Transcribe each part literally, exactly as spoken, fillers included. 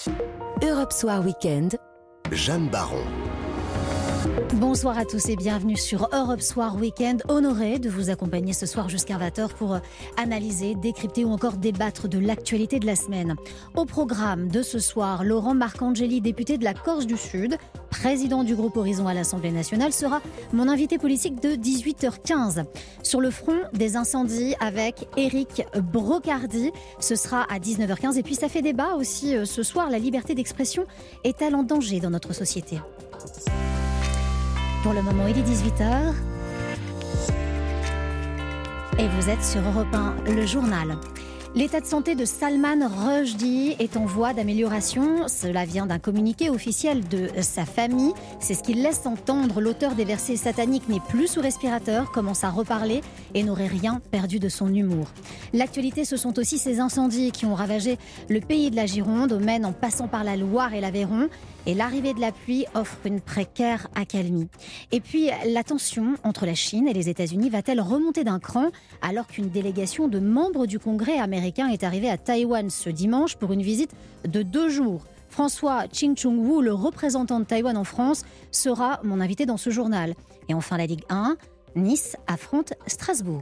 Europe Soir Weekend, Jeanne Baron. Bonsoir à tous et bienvenue sur Europe Soir Weekend. Honoré de vous accompagner ce soir jusqu'à vingt heures pour analyser, décrypter ou encore débattre de l'actualité de la semaine. Au programme de ce soir, Laurent Marcangeli, député de la Corse du Sud, président du groupe Horizon à l'Assemblée nationale, sera mon invité politique de dix-huit heures quinze. Sur le front des incendies avec Éric Brocardi, ce sera à dix-neuf heures quinze. Et puis ça fait débat aussi ce soir, la liberté d'expression est-elle en danger dans notre société ? Pour le moment, il est dix-huit heures. Et vous êtes sur Europe un, le journal. L'état de santé de Salman Rushdie est en voie d'amélioration. Cela vient d'un communiqué officiel de sa famille. C'est ce qu'il laisse entendre. L'auteur des versets sataniques n'est plus sous respirateur, commence à reparler et n'aurait rien perdu de son humour. L'actualité, ce sont aussi ces incendies qui ont ravagé le pays de la Gironde, au Maine en passant par la Loire et l'Aveyron. Et l'arrivée de la pluie offre une précaire accalmie. Et puis, la tension entre la Chine et les États-Unis va-t-elle remonter d'un cran alors qu'une délégation de membres du Congrès américain est arrivée à Taïwan ce dimanche pour une visite de deux jours ? François Ching-Chung-Wu, le représentant de Taïwan en France, sera mon invité dans ce journal. Et enfin, la Ligue un, Nice affronte Strasbourg.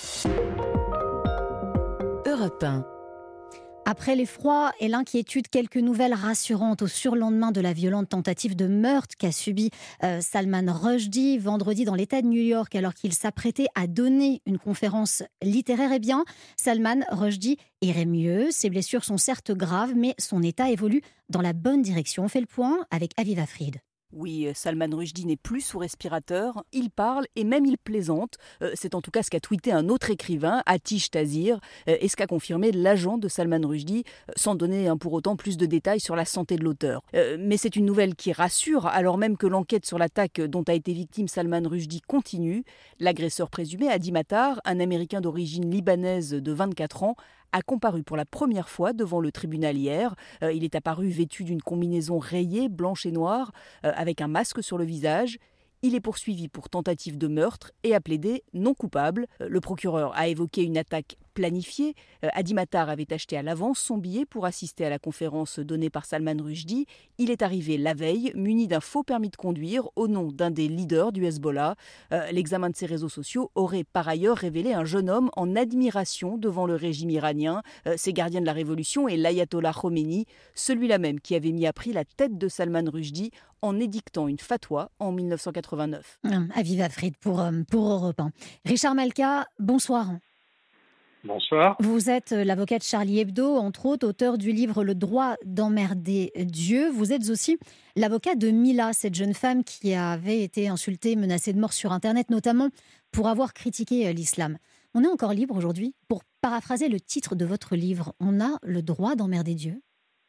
Europe un. Après l'effroi et l'inquiétude, quelques nouvelles rassurantes au surlendemain de la violente tentative de meurtre qu'a subi euh, Salman Rushdie vendredi dans l'État de New York alors qu'il s'apprêtait à donner une conférence littéraire. Eh bien, Salman Rushdie irait mieux. Ses blessures sont certes graves, mais son état évolue dans la bonne direction. On fait le point avec Aviva Fried. Oui, Salman Rushdie n'est plus sous respirateur, il parle et même il plaisante. Euh, c'est en tout cas ce qu'a tweeté un autre écrivain, Atish Tazir, euh, et ce qu'a confirmé l'agent de Salman Rushdie, euh, sans donner hein, pour autant plus de détails sur la santé de l'auteur. Euh, mais c'est une nouvelle qui rassure, alors même que l'enquête sur l'attaque dont a été victime Salman Rushdie continue. L'agresseur présumé, Hadi Matar, un Américain d'origine libanaise de vingt-quatre ans, a comparu pour la première fois devant le tribunal hier. Euh, il est apparu vêtu d'une combinaison rayée, blanche et noire, euh, avec un masque sur le visage. Il est poursuivi pour tentative de meurtre et a plaidé non coupable. Euh, le procureur a évoqué une attaque planifiée. Euh, Hadi Matar avait acheté à l'avance son billet pour assister à la conférence donnée par Salman Rushdie. Il est arrivé la veille, muni d'un faux permis de conduire au nom d'un des leaders du Hezbollah. Euh, l'examen de ses réseaux sociaux aurait par ailleurs révélé un jeune homme en admiration devant le régime iranien, euh, ses gardiens de la révolution et l'ayatollah Khomeini, celui-là même qui avait mis à prix la tête de Salman Rushdie en édictant une fatwa en dix-neuf cent quatre-vingt-neuf. Aviva Fried pour, pour Europe un. Richard Malka, bonsoir. Bonsoir. Vous êtes l'avocat de Charlie Hebdo, entre autres, auteur du livre Le droit d'emmerder Dieu. Vous êtes aussi l'avocat de Mila, cette jeune femme qui avait été insultée, menacée de mort sur Internet, notamment pour avoir critiqué l'islam. On est encore libre aujourd'hui. Pour paraphraser le titre de votre livre, on a le droit d'emmerder Dieu ?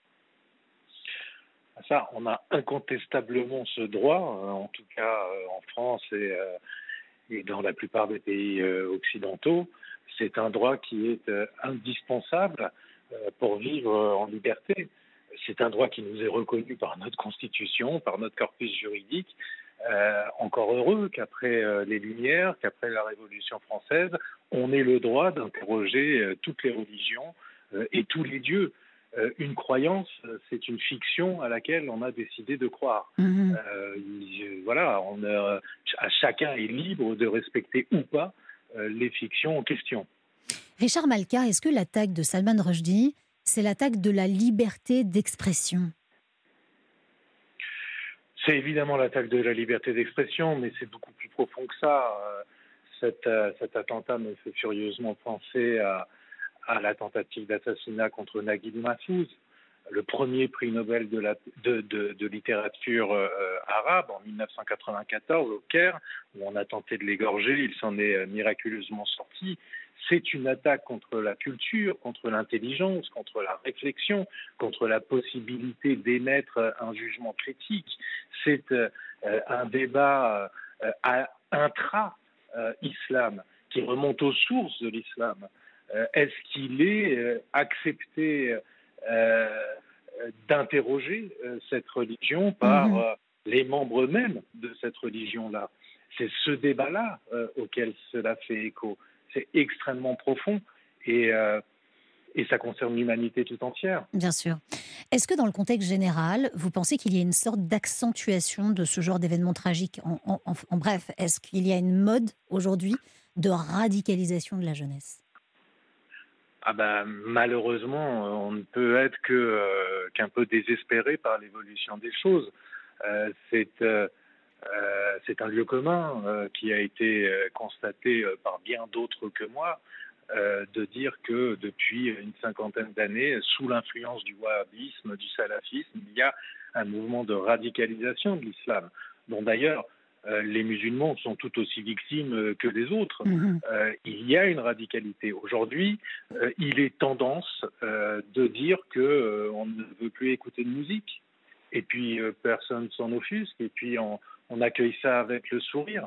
Ça, on a incontestablement ce droit, en tout cas en France et, et dans la plupart des pays occidentaux. C'est un droit qui est indispensable pour vivre en liberté. C'est un droit qui nous est reconnu par notre Constitution, par notre corpus juridique. Euh, encore heureux qu'après euh, les Lumières, qu'après la Révolution française, on ait le droit d'interroger euh, toutes les religions euh, et tous les dieux. Euh, une croyance, c'est une fiction à laquelle on a décidé de croire. Mmh. Euh, il, voilà, on a, chacun est libre de respecter ou pas euh, les fictions en question. Richard Malka, est-ce que l'attaque de Salman Rushdie, c'est l'attaque de la liberté d'expression ? C'est évidemment l'attaque de la liberté d'expression, mais c'est beaucoup plus profond que ça. Cet, cet attentat me fait furieusement penser à, à la tentative d'assassinat contre Naguib Mahfouz, le premier prix Nobel de, la, de, de, de littérature euh, arabe en dix-neuf cent quatre-vingt-quatorze au Caire, où on a tenté de l'égorger, il s'en est miraculeusement sorti. C'est une attaque contre la culture, contre l'intelligence, contre la réflexion, contre la possibilité d'émettre un jugement critique. C'est euh, un débat euh, intra-islam euh, qui remonte aux sources de l'islam. Euh, est-ce qu'il est euh, accepté euh, d'interroger euh, cette religion par mmh. euh, les membres mêmes de cette religion-là? C'est ce débat-là euh, auquel cela fait écho. C'est extrêmement profond et, euh, et ça concerne l'humanité tout entière. Bien sûr. Est-ce que dans le contexte général, vous pensez qu'il y a une sorte d'accentuation de ce genre d'événements tragiques ? en, en, en, en bref, est-ce qu'il y a une mode aujourd'hui de radicalisation de la jeunesse ? Ah ben, malheureusement, on ne peut être que, euh, qu'un peu désespéré par l'évolution des choses. Euh, c'est, euh, euh, c'est un lieu commun euh, qui a été euh, constaté euh, par bien d'autres que moi, euh, de dire que depuis une cinquantaine d'années, sous l'influence du wahhabisme, du salafisme, il y a un mouvement de radicalisation de l'islam, dont d'ailleurs Euh, les musulmans sont tout aussi victimes euh, que les autres. Mmh. Euh, il y a une radicalité. Aujourd'hui, euh, il est tendance euh, de dire qu'on euh, ne veut plus écouter de musique. Et puis, euh, personne s'en offusque. Et puis, on, on accueille ça avec le sourire.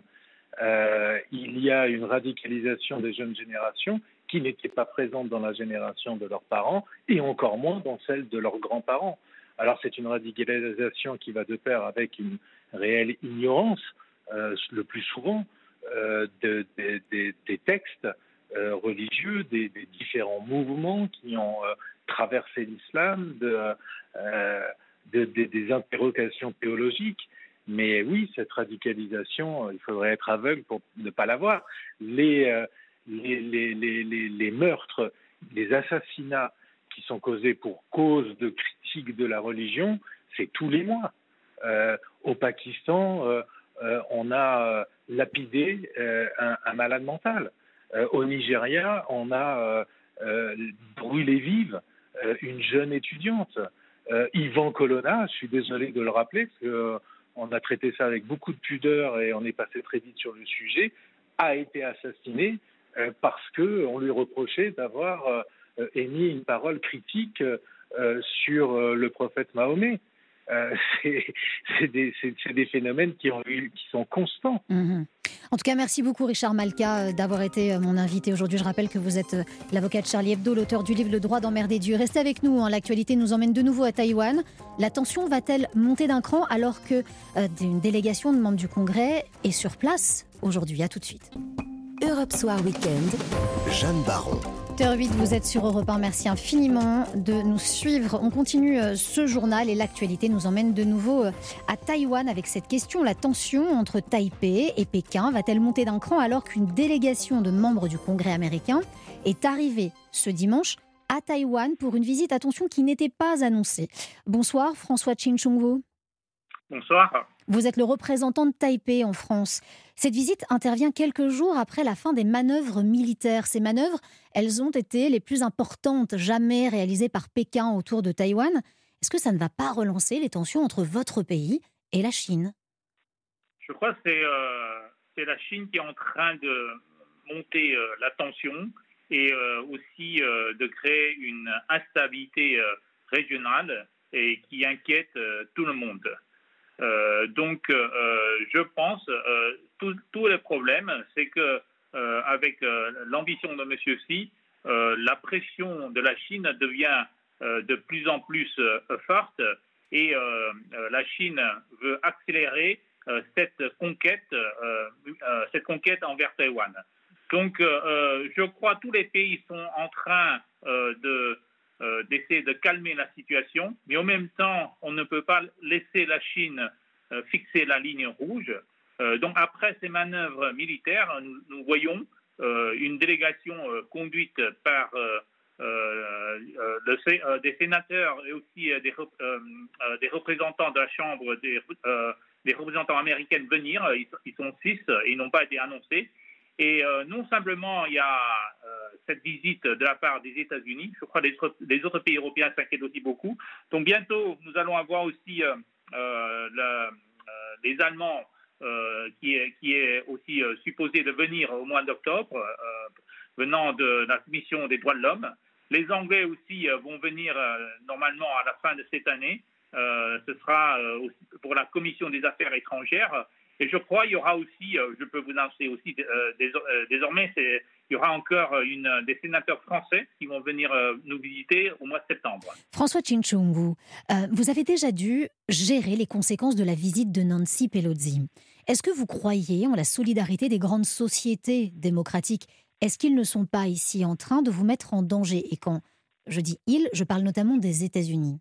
Euh, il y a une radicalisation des jeunes générations qui n'était pas présente dans la génération de leurs parents et encore moins dans celle de leurs grands-parents. Alors, c'est une radicalisation qui va de pair avec une réelle ignorance, euh, le plus souvent, euh, de, de, de, des textes euh, religieux, des, des différents mouvements qui ont euh, traversé l'islam, de, euh, de, de, des interrogations théologiques. Mais oui, cette radicalisation, il faudrait être aveugle pour ne pas la voir. Les, euh, les, les, les, les, les meurtres, les assassinats qui sont causés pour cause de critique de la religion, c'est tous les mois. Euh, au Pakistan, euh, euh, on a euh, lapidé euh, un, un malade mental. Euh, au Nigeria, on a euh, euh, brûlé vive euh, une jeune étudiante. Euh, Ivan Colonna, je suis désolé de le rappeler, parce qu'on euh, a traité ça avec beaucoup de pudeur et on est passé très vite sur le sujet, a été assassiné euh, parce qu'on lui reprochait d'avoir euh, émis une parole critique euh, sur euh, le prophète Mahomet. Euh, c'est, c'est, des, c'est, c'est des phénomènes qui, ont eu, qui sont constants. Mmh. En tout cas, merci beaucoup Richard Malka d'avoir été mon invité aujourd'hui. Je rappelle que vous êtes l'avocat de Charlie Hebdo, l'auteur du livre Le droit d'emmerder Dieu. Restez avec nous, hein. L'actualité nous emmène de nouveau à Taïwan. La tension va-t-elle monter d'un cran alors que euh, une délégation de membres du Congrès est sur place aujourd'hui ? À tout de suite. Europe Soir Weekend, Jeanne Baron. huit heures huit, vous êtes sur Europe un. Merci infiniment de nous suivre. On continue ce journal et l'actualité nous emmène de nouveau à Taïwan avec cette question. La tension entre Taipei et Pékin va-t-elle monter d'un cran alors qu'une délégation de membres du Congrès américain est arrivée ce dimanche à Taïwan pour une visite, attention, qui n'était pas annoncée. Bonsoir François Chin Chung-Woo. Bonsoir. Vous êtes le représentant de Taipei en France. Cette visite intervient quelques jours après la fin des manœuvres militaires. Ces manœuvres, elles ont été les plus importantes jamais réalisées par Pékin autour de Taïwan. Est-ce que ça ne va pas relancer les tensions entre votre pays et la Chine ? Je crois que c'est, euh, c'est la Chine qui est en train de monter euh, la tension et euh, aussi euh, de créer une instabilité euh, régionale et qui inquiète euh, tout le monde. Euh, donc, euh, je pense euh, tout, tout le problème, c'est que euh, avec euh, l'ambition de M. Xi, euh, la pression de la Chine devient euh, de plus en plus euh, forte et euh, la Chine veut accélérer euh, cette conquête, euh, euh, cette conquête envers Taïwan. Donc, euh, je crois que tous les pays sont en train euh, de Euh, d'essayer de calmer la situation, mais en même temps, on ne peut pas laisser la Chine euh, fixer la ligne rouge. Euh, donc après ces manœuvres militaires, nous, nous voyons euh, une délégation euh, conduite par euh, euh, le, euh, des sénateurs et aussi euh, des, euh, euh, des représentants de la Chambre des, euh, des représentants américains venir. Ils, ils sont six et ils n'ont pas été annoncés. Et euh, non simplement il y a euh, cette visite de la part des États-Unis, je crois que les, les autres pays européens s'inquiètent aussi beaucoup. Donc bientôt, nous allons avoir aussi euh, euh, la, euh, les Allemands euh, qui, est, qui est aussi euh, supposé de venir au mois d'octobre, euh, venant de la Commission des droits de l'homme. Les Anglais aussi euh, vont venir euh, normalement à la fin de cette année. Euh, ce sera euh, aussi pour la Commission des affaires étrangères. Et je crois qu'il y aura aussi, je peux vous annoncer aussi, euh, désormais, c'est, il y aura encore une, des sénateurs français qui vont venir euh, nous visiter au mois de septembre. François Chin Chung-Woo, euh, vous avez déjà dû gérer les conséquences de la visite de Nancy Pelosi. Est-ce que vous croyez en la solidarité des grandes sociétés démocratiques ? Est-ce qu'ils ne sont pas ici en train de vous mettre en danger ? Et quand Je dis « ils », je parle notamment des États-Unis.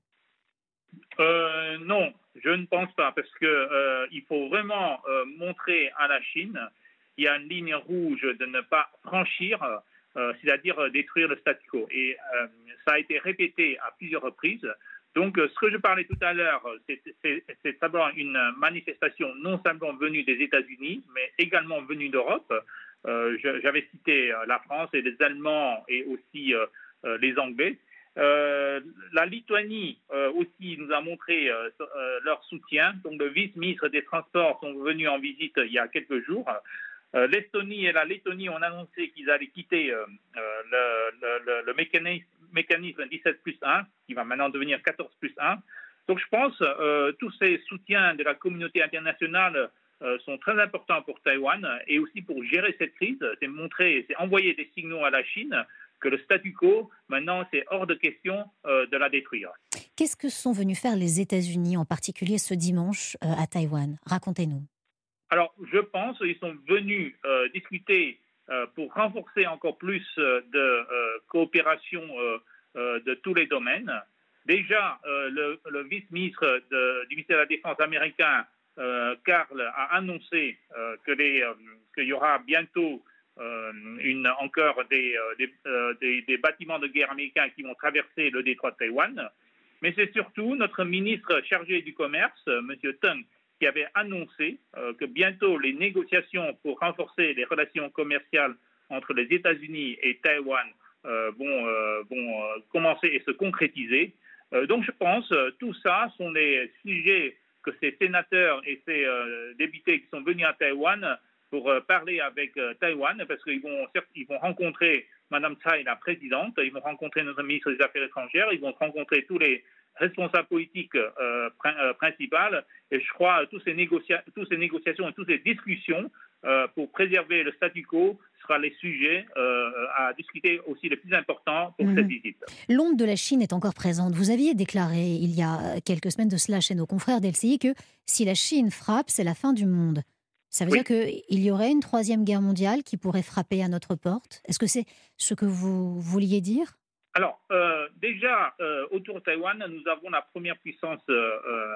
Euh, non, je ne pense pas, parce qu'il euh, faut vraiment euh, montrer à la Chine qu'il y a une ligne rouge de ne pas franchir, euh, c'est-à-dire euh, détruire le statu quo. Et euh, ça a été répété à plusieurs reprises. Donc, euh, ce que je parlais tout à l'heure, c'est, c'est, c'est d'abord une manifestation non seulement venue des États-Unis, mais également venue d'Europe. Euh, je, j'avais cité euh, la France et les Allemands et aussi euh, euh, les Anglais. Euh, la Lituanie euh, aussi nous a montré euh, euh, leur soutien. Donc le vice-ministre des Transports sont venus en visite il y a quelques jours. Euh, L'Estonie et la Lettonie ont annoncé qu'ils allaient quitter euh, le, le, le mécanisme, mécanisme dix-sept plus un, qui va maintenant devenir quatorze plus un. Donc je pense que euh, tous ces soutiens de la communauté internationale euh, sont très importants pour Taïwan et aussi pour gérer cette crise. C'est montrer, c'est envoyer des signaux à la Chine que le statu quo, maintenant, c'est hors de question euh, de la détruire. Qu'est-ce que sont venus faire les États-Unis, en particulier ce dimanche, euh, à Taïwan ? Racontez-nous. Alors, je pense qu'ils sont venus euh, discuter euh, pour renforcer encore plus euh, de euh, coopération euh, euh, de tous les domaines. Déjà, euh, le, le vice-ministre de, du ministère de la Défense américain, euh, Karl, a annoncé euh, que les, euh, qu'il y aura bientôt Euh, une, encore des, euh, des, euh, des, des bâtiments de guerre américains qui vont traverser le détroit de Taïwan. Mais c'est surtout notre ministre chargé du commerce, euh, M. Teng, qui avait annoncé euh, que bientôt les négociations pour renforcer les relations commerciales entre les États-Unis et Taïwan euh, vont, euh, vont euh, commencer et se concrétiser. Euh, donc je pense euh, tout ça sont des sujets que ces sénateurs et ces euh, députés qui sont venus à Taïwan pour parler avec euh, Taïwan, parce qu'ils vont, ils vont rencontrer Mme Tsai, la présidente, ils vont rencontrer notre ministre des Affaires étrangères, ils vont rencontrer tous les responsables politiques euh, prin, euh, principaux, et je crois que toutes ces, négocia- toutes ces négociations et toutes ces discussions euh, pour préserver le statu quo sera les sujets euh, à discuter aussi les plus importants pour mmh. cette visite. L'ombre de la Chine est encore présente. Vous aviez déclaré il y a quelques semaines de cela chez nos confrères d'L C I que si la Chine frappe, c'est la fin du monde. Ça veut oui. dire qu'il y aurait une troisième guerre mondiale qui pourrait frapper à notre porte. Est-ce que c'est ce que vous vouliez dire ? Alors, euh, déjà, euh, autour de Taïwan, nous avons la première puissance euh,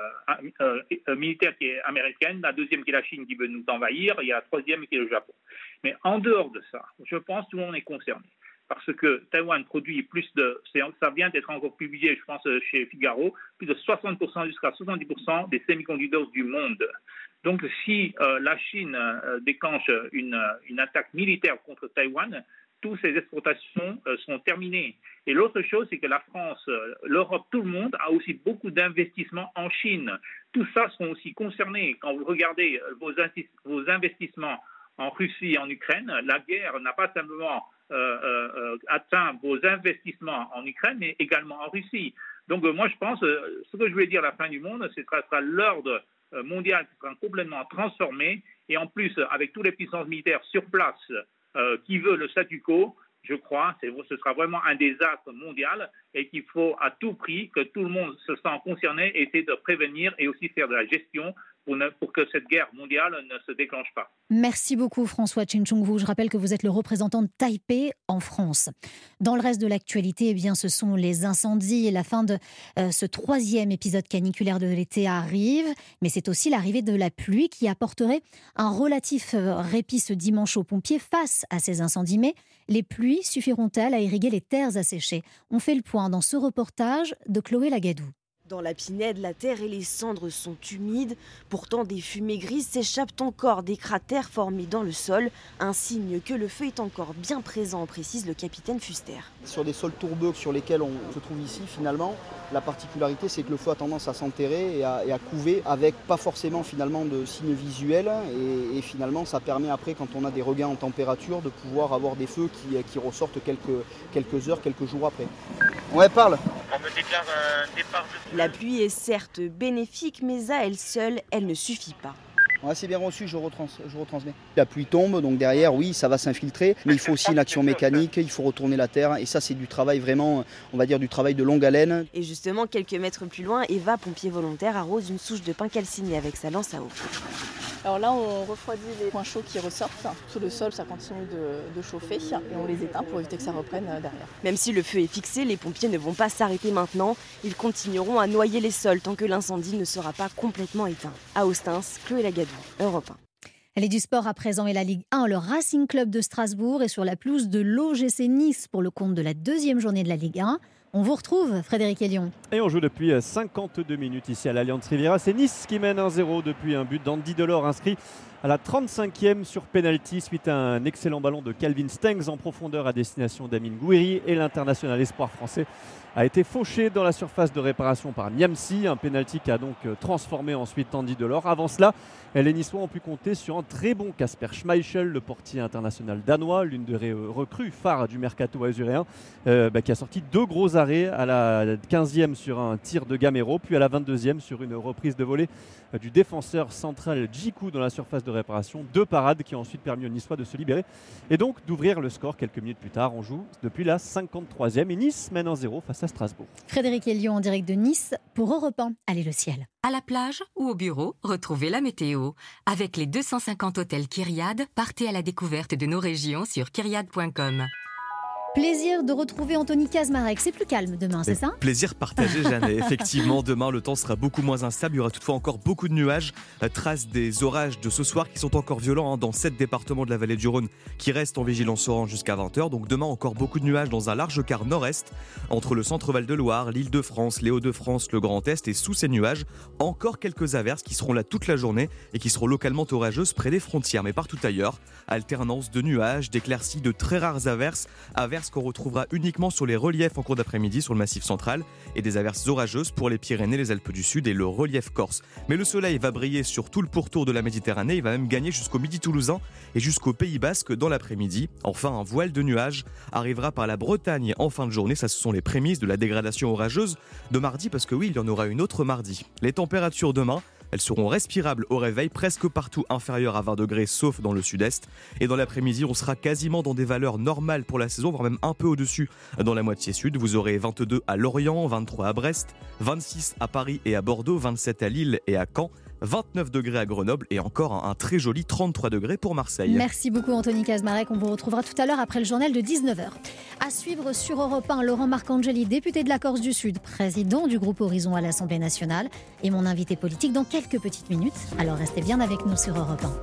euh, euh, militaire qui est américaine, la deuxième qui est la Chine qui veut nous envahir, et la troisième qui est le Japon. Mais en dehors de ça, je pense que tout le monde est concerné. Parce que Taïwan produit plus de, ça vient d'être encore publié, je pense, chez Figaro, plus de soixante pour cent jusqu'à soixante-dix pour cent des semi-conducteurs du monde. Donc, si euh, la Chine euh, déclenche une, une attaque militaire contre Taïwan, toutes ces exportations euh, sont terminées. Et l'autre chose, c'est que la France, euh, l'Europe, tout le monde a aussi beaucoup d'investissements en Chine. Tout ça sont aussi concernés. Quand vous regardez vos, vos investissements en Russie et en Ukraine, la guerre n'a pas simplement euh, euh, atteint vos investissements en Ukraine, mais également en Russie. Donc, euh, moi, je pense, euh, ce que je voulais dire à la fin du monde, ce sera, sera l'ordre mondial qui sera complètement transformé, et en plus avec toutes les puissances militaires sur place euh, qui veulent le statu quo, je crois que ce sera vraiment un désastre mondial et qu'il faut à tout prix que tout le monde se sente concerné et essayer de prévenir et aussi faire de la gestion pour, ne, pour que cette guerre mondiale ne se déclenche pas. Merci beaucoup François Chin-Chung-Wu. Je rappelle que vous êtes le représentant de Taipei en France. Dans le reste de l'actualité, eh bien, ce sont les incendies et la fin de euh, ce troisième épisode caniculaire de l'été arrive, mais c'est aussi l'arrivée de la pluie qui apporterait un relatif répit ce dimanche aux pompiers face à ces incendies. Mais les pluies suffiront-elles à irriguer les terres asséchées ? On fait le point dans ce reportage de Chloé Lagadou. Dans la Pinède, la terre et les cendres sont humides. Pourtant, des fumées grises s'échappent encore des cratères formés dans le sol. Un signe que le feu est encore bien présent, précise le capitaine Fuster. Sur des sols tourbeux sur lesquels on se trouve ici, finalement, la particularité, c'est que le feu a tendance à s'enterrer et à, et à couver avec pas forcément finalement de signes visuels. Et, et finalement, ça permet après, quand on a des regains en température, de pouvoir avoir des feux qui, qui ressortent quelques, quelques heures, quelques jours après. Ouais, parle. On me déclare un départ de... La pluie est certes bénéfique, mais à elle seule, elle ne suffit pas. Ouais, c'est bien reçu, je, retrans, je retransmets. La pluie tombe, donc derrière, oui, ça va s'infiltrer, mais il faut aussi une action mécanique, il faut retourner la terre, et ça, c'est du travail vraiment, on va dire, du travail de longue haleine. Et justement, quelques mètres plus loin, Eva, pompier volontaire, arrose une souche de pin calciné avec sa lance à eau. Alors là, on refroidit les points chauds qui ressortent. Sous le sol, ça continue de, de chauffer et on les éteint pour éviter que ça reprenne derrière. Même si le feu est fixé, les pompiers ne vont pas s'arrêter maintenant. Ils continueront à noyer les sols tant que l'incendie ne sera pas complètement éteint. À Ostens, Chloé Lagadou, Europe un. Allez, du sport à présent et la Ligue un. Le Racing Club de Strasbourg est sur la pelouse de l'O G C Nice pour le compte de la deuxième journée de la Ligue un. On vous retrouve, Frédéric Elion. Et on joue depuis cinquante-deux minutes ici à l'Allianz Riviera. C'est Nice qui mène un zéro depuis un but d'Andy Delors inscrit à la trente-cinquième sur pénalty suite à un excellent ballon de Calvin Stengs en profondeur à destination d'Amin Gouiri. Et l'international espoir français a été fauché dans la surface de réparation par Niamsi. Un pénalty qui a donc transformé ensuite Andy Delors. Avant cela, les Niçois ont pu compter sur un très bon Kasper Schmeichel, le portier international danois, l'une des recrues phares du mercato azuréen, euh, bah, qui a sorti deux gros arrêts à la quinzième sur un tir de Gamero, puis à la vingt-deuxième sur une reprise de volée euh, du défenseur central Djikou dans la surface de réparation. Deux parades qui ont ensuite permis aux Niçois de se libérer et donc d'ouvrir le score quelques minutes plus tard. On joue depuis la cinquante-troisième et Nice mène un zéro face à Strasbourg. Frédéric Elion en direct de Nice pour Europe un. Allez le ciel. À la plage ou au bureau, retrouvez la météo. Avec les deux cent cinquante hôtels Kyriade, partez à la découverte de nos régions sur kyriade point com. Plaisir de retrouver Anthony Kazmarek. C'est plus calme demain, c'est ça ? Plaisir partagé, Jeanne. Effectivement, demain, le temps sera beaucoup moins instable. Il y aura toutefois encore beaucoup de nuages. Trace des orages de ce soir qui sont encore violents hein, dans sept départements de la vallée du Rhône qui restent en vigilance orange jusqu'à vingt heures. Donc demain, encore beaucoup de nuages dans un large quart nord-est entre le centre Val-de-Loire, l'Île-de-France, les Hauts-de-France, le Grand Est. Et sous ces nuages, encore quelques averses qui seront là toute la journée et qui seront localement orageuses près des frontières. Mais partout ailleurs, alternance de nuages, d'éclaircies, de très rares averses. Averses qu'on retrouvera uniquement sur les reliefs en cours d'après-midi sur le Massif central et des averses orageuses pour les Pyrénées, les Alpes du Sud et le relief corse. Mais le soleil va briller sur tout le pourtour de la Méditerranée, il va même gagner jusqu'au Midi toulousain et jusqu'au Pays basque dans l'après-midi. Enfin, un voile de nuages arrivera par la Bretagne en fin de journée. Ça, ce sont les prémices de la dégradation orageuse de mardi parce que oui, il y en aura une autre mardi. Les températures demain, elles seront respirables au réveil, presque partout inférieures à vingt degrés, sauf dans le sud-est. Et dans l'après-midi, on sera quasiment dans des valeurs normales pour la saison, voire même un peu au-dessus dans la moitié sud. Vous aurez vingt-deux à Lorient, vingt-trois à Brest, vingt-six à Paris et à Bordeaux, vingt-sept à Lille et à Caen, vingt-neuf degrés à Grenoble et encore un très joli trente-trois degrés pour Marseille. Merci beaucoup Anthony Kazmarek. On vous retrouvera tout à l'heure après le journal de dix-neuf heures. À suivre sur Europe un, Laurent Marcangeli, député de la Corse du Sud, président du groupe Horizon à l'Assemblée nationale et mon invité politique dans quelques petites minutes. Alors restez bien avec nous sur Europe un.